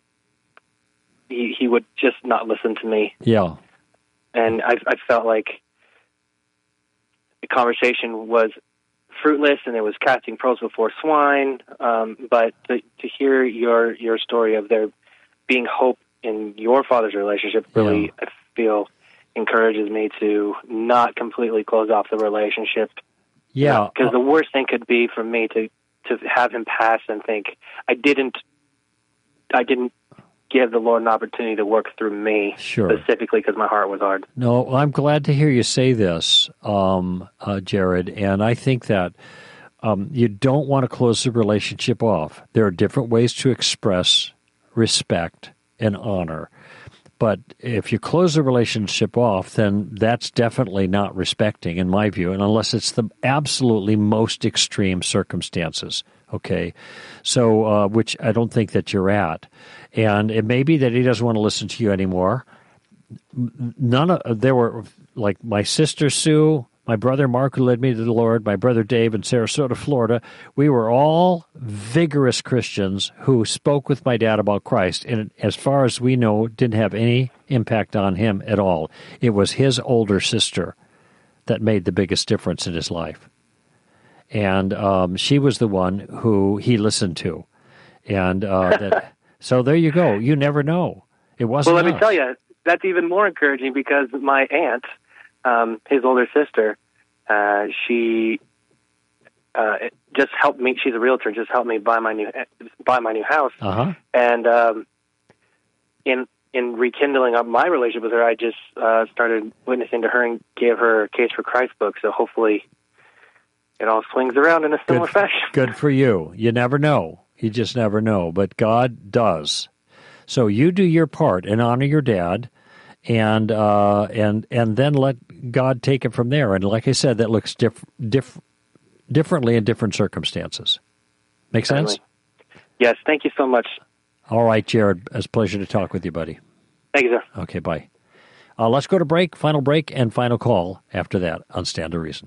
[SPEAKER 5] he would just not listen to me.
[SPEAKER 1] Yeah.
[SPEAKER 5] And I felt like the conversation was fruitless, and it was casting pearls before swine. But to hear your story of there being hope in your father's relationship really, I feel, encourages me to not completely close off the relationship.
[SPEAKER 1] Yeah.
[SPEAKER 5] Because the worst thing could be for me to have him pass and think, I didn't give the Lord an opportunity to work through me,
[SPEAKER 1] sure,
[SPEAKER 5] specifically because my heart was hard.
[SPEAKER 1] No, I'm glad to hear you say this, Jared, and I think that you don't want to close the relationship off. There are different ways to express respect and honor. But if you close the relationship off, then that's definitely not respecting, in my view, and unless it's the absolutely most extreme circumstances, okay? So, which I don't think that you're at. And it may be that he doesn't want to listen to you anymore. There were, like, my sister Sue, my brother Mark, who led me to the Lord, my brother Dave in Sarasota, Florida. We were all vigorous Christians who spoke with my dad about Christ, and as far as we know, didn't have any impact on him at all. It was his older sister that made the biggest difference in his life. And she was the one who he listened to. And so there you go. You never know. It wasn't.
[SPEAKER 5] Well, let me tell you, that's even more encouraging because my aunt, his older sister, she just helped me. She's a realtor. Just helped me buy my new house.
[SPEAKER 1] Uh-huh.
[SPEAKER 5] And in rekindling up my relationship with her, I just started witnessing to her and gave her a Case for Christ book. So hopefully, it all swings around in a similar fashion.
[SPEAKER 1] Good for you. You never know. You just never know. But God does. So you do your part and honor your dad, and then let God take it from there. And like I said, that looks differently in different circumstances. Make sense?
[SPEAKER 5] Yes. Thank you so much.
[SPEAKER 1] All right, Jared. It's a pleasure to talk with you, buddy.
[SPEAKER 5] Thank you, sir.
[SPEAKER 1] Okay, bye. Let's go to break, and final call after that on Stand to Reason.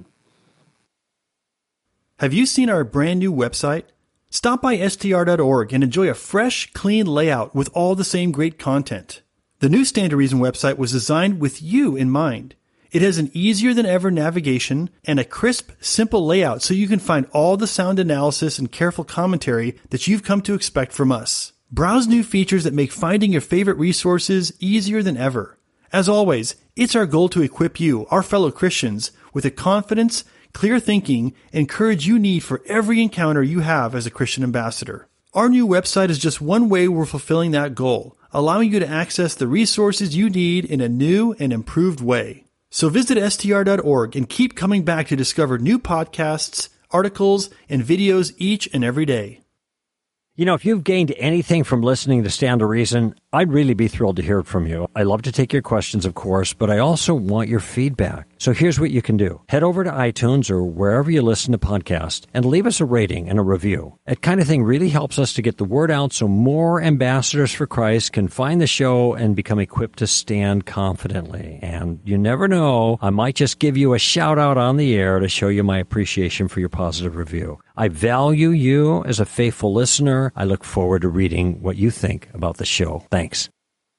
[SPEAKER 2] Have you seen our brand new website? Stop by str.org and enjoy a fresh, clean layout with all the same great content. The new Stand to Reason website was designed with you in mind. It has an easier than ever navigation and a crisp, simple layout so you can find all the sound analysis and careful commentary that you've come to expect from us. Browse new features that make finding your favorite resources easier than ever. As always, it's our goal to equip you, our fellow Christians, with the confidence, clear thinking, and courage you need for every encounter you have as a Christian ambassador. Our new website is just one way we're fulfilling that goal, allowing you to access the resources you need in a new and improved way. So visit str.org and keep coming back to discover new podcasts, articles, and videos each and every day.
[SPEAKER 1] You know, if you've gained anything from listening to Stand to Reason, I'd really be thrilled to hear it from you. I love to take your questions, of course, but I also want your feedback. So here's what you can do. Head over to iTunes or wherever you listen to podcasts and leave us a rating and a review. That kind of thing really helps us to get the word out so more ambassadors for Christ can find the show and become equipped to stand confidently. And you never know, I might just give you a shout out on the air to show you my appreciation for your positive review. I value you as a faithful listener. I look forward to reading what you think about the show. Thanks.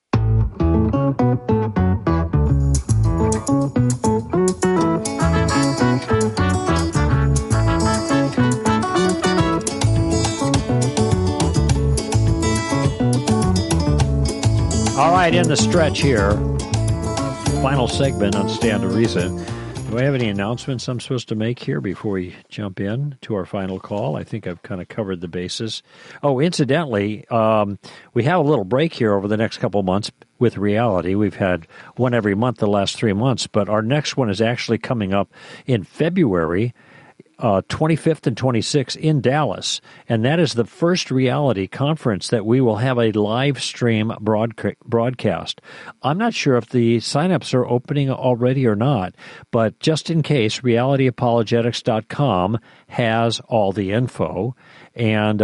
[SPEAKER 1] All right, in the stretch here, final segment on Stand to Reason. Do I have any announcements I'm supposed to make here before we jump in to our final call? I think I've kind of covered the bases. Oh, incidentally, we have a little break here over the next couple of months with Reality. We've had one every month the last 3 months, but our next one is actually coming up in February 25th and 26th in Dallas, and that is the first Reality conference that we will have a live stream broadcast. I'm not sure if the signups are opening already or not, but just in case, realityapologetics.com has all the info, and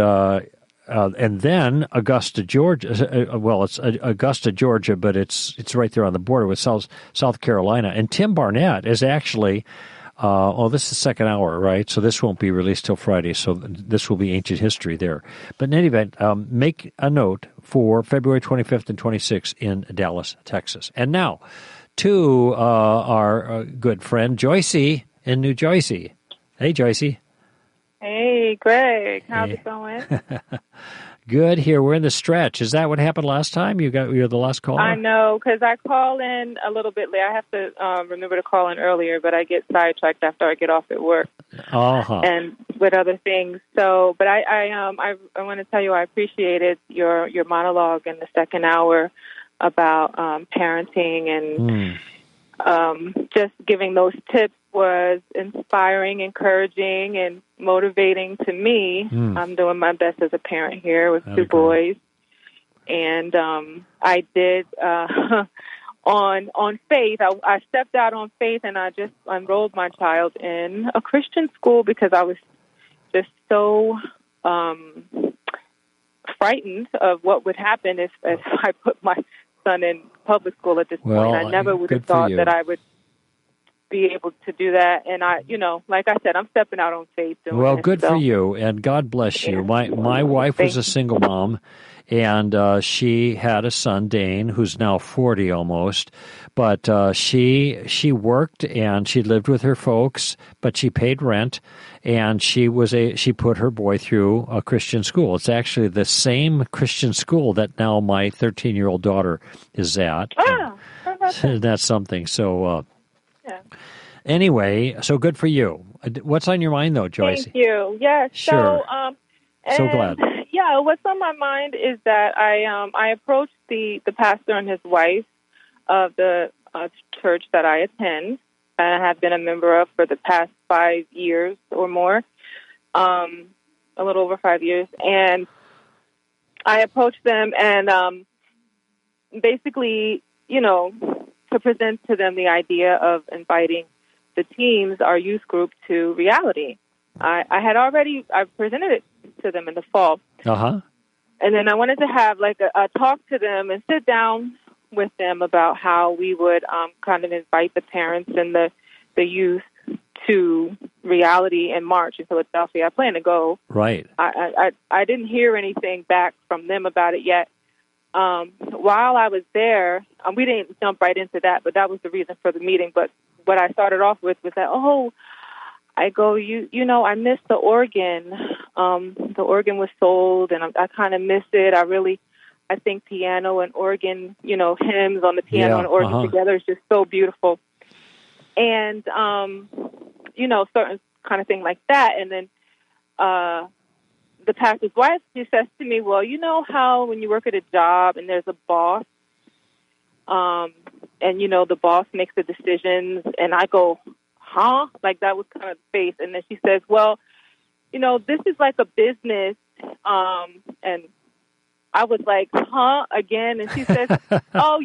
[SPEAKER 1] then Augusta, Georgia. Well, it's Augusta, Georgia, but it's right there on the border with South Carolina, and Tim Barnett is actually. This is the second hour, right? So this won't be released till Friday, so this will be ancient history there. But in any event, make a note for February 25th and 26th in Dallas, Texas. And now to our good friend Joycey in New Jersey. Hey, Joycey.
[SPEAKER 6] Hey, Greg. How's it going?
[SPEAKER 1] Good here. We're in the stretch. Is that what happened last time? You're the last caller?
[SPEAKER 6] I know, because I call in a little bit late. I have to remember to call in earlier, but I get sidetracked after I get off at work and with other things. So, but I want to tell you I appreciated your monologue in the second hour about parenting and just giving those tips was inspiring, encouraging, and motivating to me. I'm doing my best as a parent here with two boys. And I did, on faith, I stepped out on faith, and I just enrolled my child in a Christian school because I was just so frightened of what would happen if I put my son in public school at this point. I never would have thought that I would be able to do that. And I, like I said, I'm stepping out on faith.
[SPEAKER 1] Well, good for you, and God bless you. My wife was a single mom, and she had a son, Dane, who's now 40 almost. But she worked and she lived with her folks, but she paid rent, and she put her boy through a Christian school. It's actually the same Christian school that now my 13-year-old daughter is at.
[SPEAKER 6] Oh,
[SPEAKER 1] that's something. So.
[SPEAKER 6] Yeah.
[SPEAKER 1] Anyway, so good for you. What's on your mind, though, Joyce?
[SPEAKER 6] Thank you. Yes.
[SPEAKER 1] Sure. So glad.
[SPEAKER 6] Yeah, what's on my mind is that I approached the pastor and his wife of the church that I attend and I have been a member of for the past 5 years or more, a little over 5 years. And I approached them and basically, to present to them the idea of inviting the teams, our youth group, to reality. I presented it to them in the fall.
[SPEAKER 1] Uh-huh.
[SPEAKER 6] And then I wanted to have like a talk to them and sit down with them about how we would kind of invite the parents and the youth to reality in March in Philadelphia. I plan to go.
[SPEAKER 1] Right.
[SPEAKER 6] I didn't hear anything back from them about it yet. While I was there, we didn't jump right into that, but that was the reason for the meeting. But what I started off with was that, I missed the organ. The organ was sold, and I kind of miss it. I think piano and organ, hymns on the piano and organ together is just so beautiful. And, certain kind of thing like that. And then, the pastor's wife, she says to me, well, you know how when you work at a job and there's a boss, and, the boss makes the decisions, and I go, huh? Like that was kind of the face. And then she says, well, this is like a business, and I was like, huh, again? And she says, oh,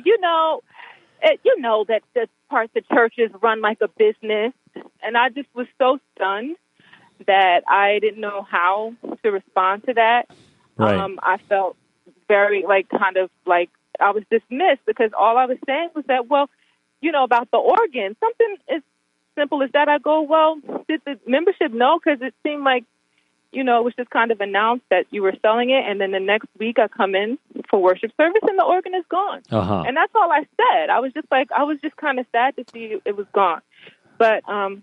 [SPEAKER 6] that the parts of churches run like a business. And I just was so stunned that I didn't know how to respond to that.
[SPEAKER 1] Right.
[SPEAKER 6] I felt very I was dismissed because all I was saying was that, well, about the organ, something as simple as that. I go, well, did the membership know? Because it seemed like, it was just kind of announced that you were selling it. And then the next week I come in for worship service and the organ is gone.
[SPEAKER 1] Uh-huh.
[SPEAKER 6] And that's all I said. I was just kind of sad to see it was gone. But,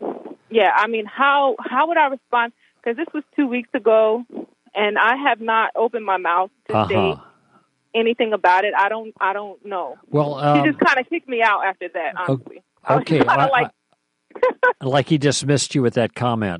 [SPEAKER 6] how would I respond? Because this was 2 weeks ago, and I have not opened my mouth to say anything about it. I don't know.
[SPEAKER 1] Well,
[SPEAKER 6] she just kind of kicked me out after that, honestly.
[SPEAKER 1] Okay. Like he dismissed you with that comment.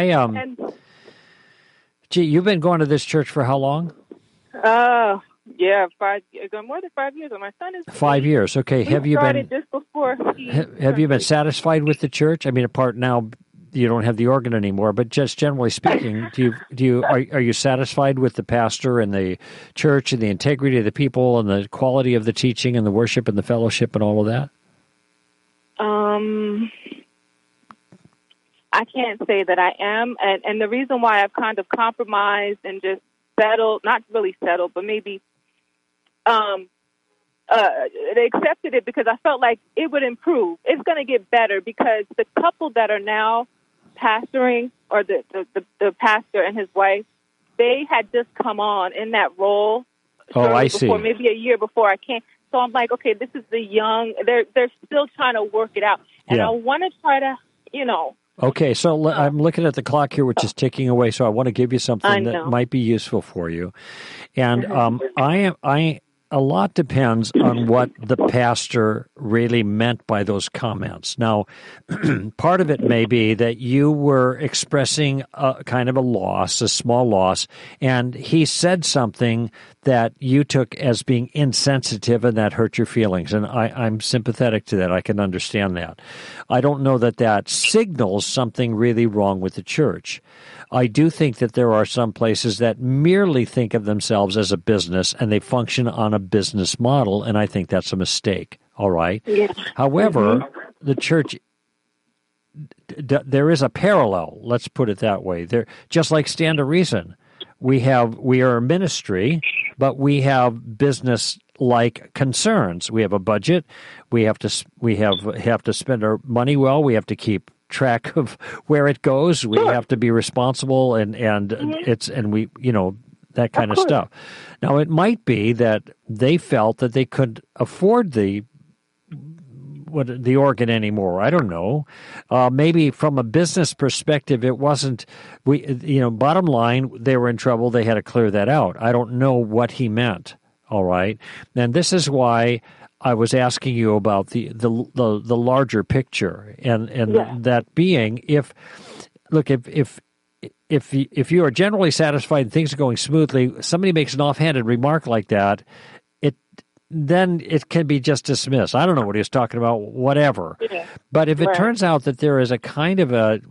[SPEAKER 1] You've been going to this church for how long?
[SPEAKER 6] Yeah, more than 5 years. My son is
[SPEAKER 1] 5 yeyears. Okay, have you been
[SPEAKER 6] just before?
[SPEAKER 1] Have you been satisfied with the church? I mean, apart now, you don't have the organ anymore, but just generally speaking, are you satisfied with the pastor and the church and the integrity of the people and the quality of the teaching and the worship and the fellowship and all of that?
[SPEAKER 6] I can't say that I am, and the reason why I've kind of compromised and just settled, not really settled, but maybe they accepted it because I felt like it would improve. It's going to get better because the couple that are now pastoring, or the pastor and his wife, they had just come on in that role.
[SPEAKER 1] I see.
[SPEAKER 6] Maybe a year before I came. So I'm like, okay, this is the young. They're still trying to work it out, and I want to try to,
[SPEAKER 1] Okay, so I'm looking at the clock here, which is ticking away. So I want to give you something that might be useful for you, and a lot depends on what the pastor really meant by those comments. Now, part of it may be that you were expressing a kind of a loss, a small loss, and he said something that you took as being insensitive and that hurt your feelings. And I'm sympathetic to that. I can understand that. I don't know that signals something really wrong with the church. I do think that there are some places that merely think of themselves as a business and they function on a business model, and I think that's a mistake, all right?
[SPEAKER 6] Yeah.
[SPEAKER 1] However, the church, there is a parallel, let's put it that way. There, just like Stand to Reason, we are a ministry, but we have business budget-like concerns. We have a budget. We have to spend our money well. We have to keep track of where it goes. We have to be responsible, and we that kind of stuff. Now, it might be that they felt that they could afford the organ anymore. I don't know. Maybe from a business perspective, it wasn't. Bottom line, they were in trouble. They had to clear that out. I don't know what he meant. All right, and this is why I was asking you about the larger picture, and that being if you are generally satisfied and things are going smoothly, somebody makes an offhanded remark like that, then it can be just dismissed. I don't know what he was talking about, whatever. Yeah. But if it turns out that there is a kind of a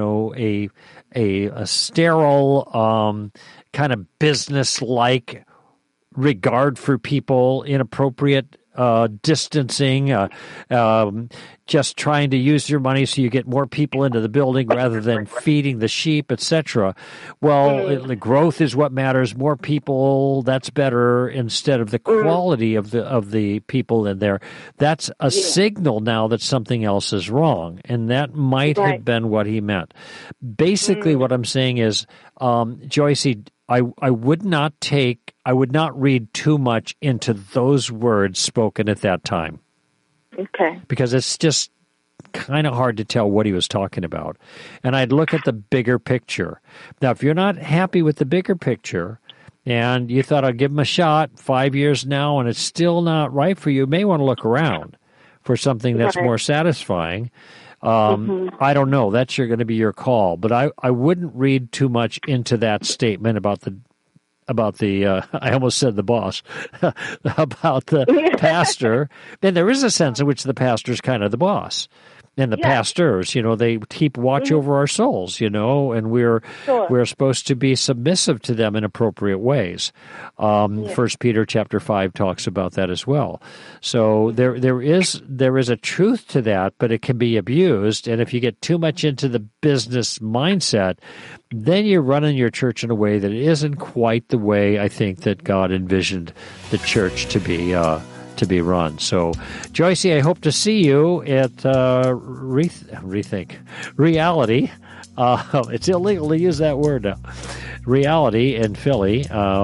[SPEAKER 1] sterile kind of business-like regard for people, inappropriate distancing, just trying to use your money so you get more people into the building rather than feeding the sheep, etc. Well, the growth is what matters. More people, that's better, instead of the quality of the people in there. That's a signal now that something else is wrong, and that might have been what he meant. Basically, what I'm saying is, Joycey, I would not read too much into those words spoken at that time.
[SPEAKER 6] Okay.
[SPEAKER 1] Because it's just kind of hard to tell what he was talking about. And I'd look at the bigger picture. Now, if you're not happy with the bigger picture and you thought, I'll give him a shot, 5 years now, and it's still not right for you, you may want to look around for something that's more satisfying. I don't know. That's going to be your call. But I wouldn't read too much into that statement about the I almost said the boss, about the pastor. And there is a sense in which the pastor's kind of the boss. And the pastors, they keep watch over our souls, and we're supposed to be submissive to them in appropriate ways. 1 Peter chapter 5 talks about that as well. So there is a truth to that, but it can be abused. And if you get too much into the business mindset, then you're running your church in a way that isn't quite the way I think that God envisioned the church to be run. So, Joycey, I hope to see you at Rethink Reality. It's illegal to use that word now. Reality in Philly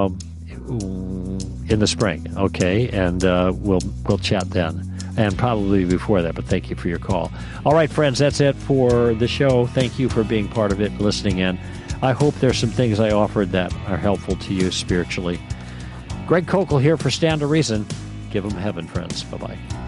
[SPEAKER 1] in the spring. Okay, and we'll chat then, and probably before that. But thank you for your call. All right, friends, that's it for the show. Thank you for being part of it, listening in. I hope there's some things I offered that are helpful to you spiritually. Greg Koukl here for Stand to Reason. Give them heaven, friends. Bye-bye.